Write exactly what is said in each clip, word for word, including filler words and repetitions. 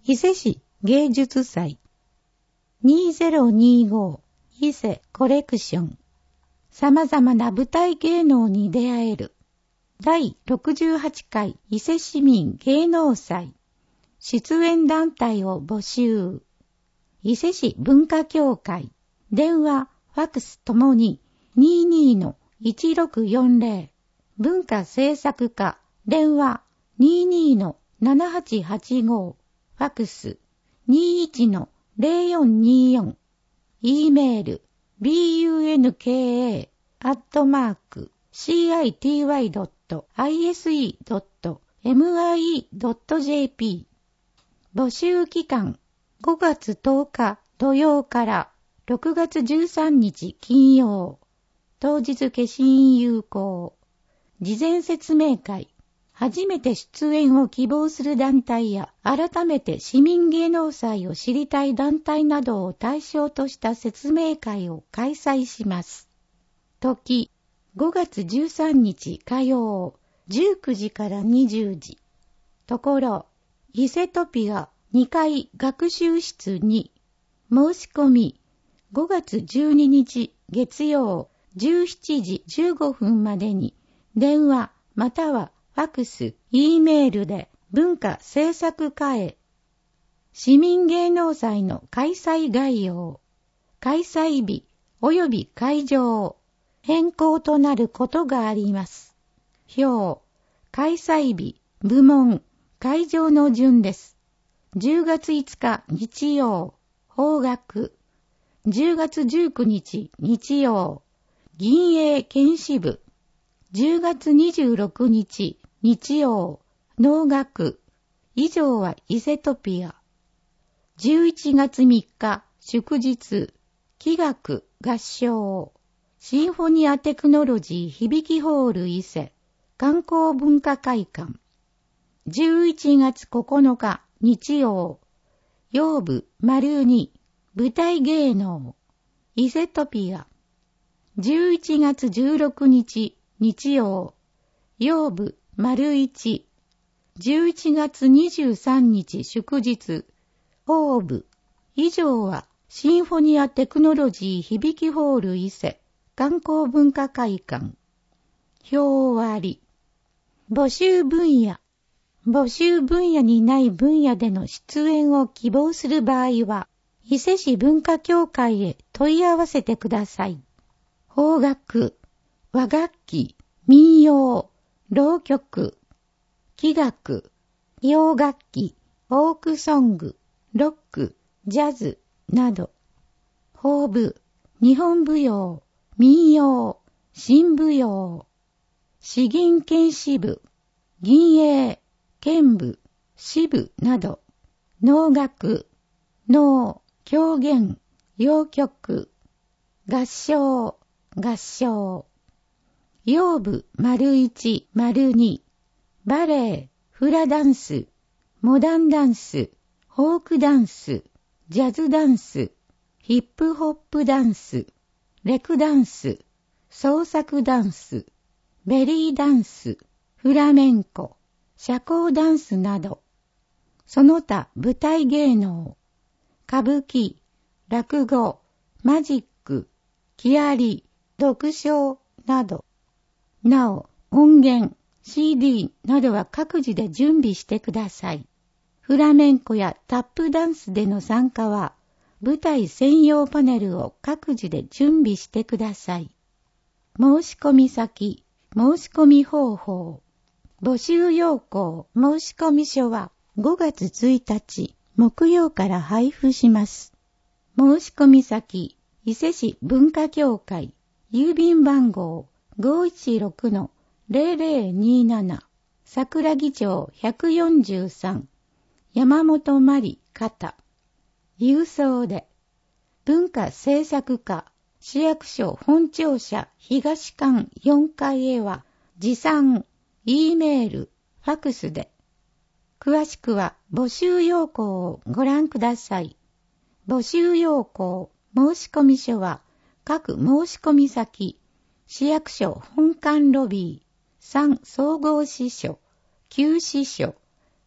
伊勢市芸術祭にせんにじゅうご伊勢コレクション。様々な舞台芸能に出会えるだいろくじゅうはちかい伊勢市民芸能祭。出演団体を募集。伊勢市文化協会。電話、ファクスともに にじゅうにのいちろくよんぜろ。文化制作課。電話 にじゅうにのななはちはちご。ファクス にじゅういちのぜろよんによん。E メール ビーユーエヌケーエー アットマーク シーアイティーワイ ドット アイエスイー ドット エムアイイー ドット ジェーピー。募集期間ごがつとおか土曜からろくがつじゅうさんにち金曜。当日消印有効。事前説明会。初めて出演を希望する団体や、改めて市民芸能祭を知りたい団体などを対象とした説明会を開催します。時、ごがつじゅうさんにち火曜、じゅうくじからにじゅうじ。ところ、伊勢トピアにかい学習室に、申し込み、ごがつじゅうににち月曜、じゅうしちじじゅうごふんまでに、電話またはファクス、E メールで文化制作課へ。市民芸能祭の開催概要、開催日及び会場、変更となることがあります。表、開催日、部門、会場の順です。じゅうがついつか日曜、邦楽。じゅうがつじゅうくにち日曜、銀営剣士部。じゅうがつにじゅうろくにち日曜、能楽。以上は伊勢トピア。じゅういちがつみっか祝日、器楽合唱。シンフォニアテクノロジー響きホール伊勢、観光文化会館。じゅういちがつここのか日曜、曜部丸に、舞台芸能、伊勢トピア。じゅういちがつじゅうろくにち日曜、曜部丸一。じゅういちがつにじゅうさんにち祝日、ホー部。以上はシンフォニアテクノロジー響きホール伊勢、観光文化会館。表終わり。募集分野。募集分野にない分野での出演を希望する場合は、伊勢市文化協会へ問い合わせてください。邦楽、和楽器、民謡、浪曲、器楽、洋楽器、フォークソング、ロック、ジャズなど。邦舞、日本舞踊、民謡、新舞踊。詩吟剣士部、銀営、剣部、詩部など。能楽、能、狂言、謡曲、合唱、合唱。曜部丸一丸二、バレエ、フラダンス、モダンダンス、フォークダンス、ジャズダンス、ヒップホップダンス、レクダンス、創作ダンス、ベリーダンス、フラメンコ、社交ダンスなど。その他舞台芸能、歌舞伎、落語、マジック、木遣り、読書など。なお、音源、シーディー などは各自で準備してください。フラメンコやタップダンスでの参加は、舞台専用パネルを各自で準備してください。申し込み先、申し込み方法。募集要項申し込み書はごがつついたち木曜から配布します。申し込み先、伊勢市文化協会、郵便番号 ごいちろくのぜろぜろになな、桜木町ひゃくよんじゅうさん、山本まり方。郵送で、文化制作課、市役所本庁舎東館よんかいへは、持参、E メール、ファクスで。詳しくは募集要項をご覧ください。募集要項、申し込み書は、各申し込み先、市役所本館ロビー、さん総合支所、きゅう支所、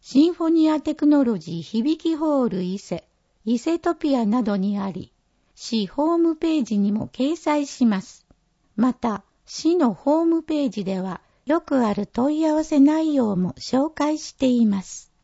シンフォニアテクノロジー響きホール伊勢、伊勢トピアなどにあり、市ホームページにも掲載します。また、市のホームページでは、よくある問い合わせ内容も紹介しています。